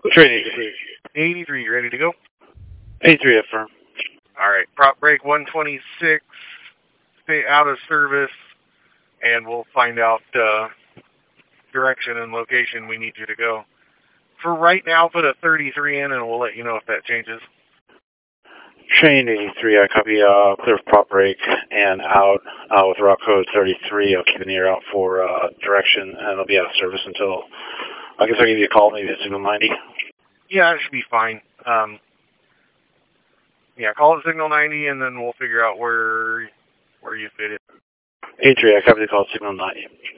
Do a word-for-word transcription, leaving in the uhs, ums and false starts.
Train eighty-three. eighty-three, you ready to go? eighty-three, affirm. All right, prop break one twenty-six, stay out of service, and we'll find out uh, direction and location we need you to go. For right now, put a thirty-three in, and we'll let you know if that changes. Train eighty-three, I copy, uh, clear prop break and out uh, with route code thirty-three. I'll keep an ear out for uh, direction, and I'll be out of service until, I guess I'll give you a call, maybe at signal ninety. Yeah, it should be fine. Um, yeah, call it signal ninety, and then we'll figure out where where you fit it. eighty-three, I copy the call at signal ninety.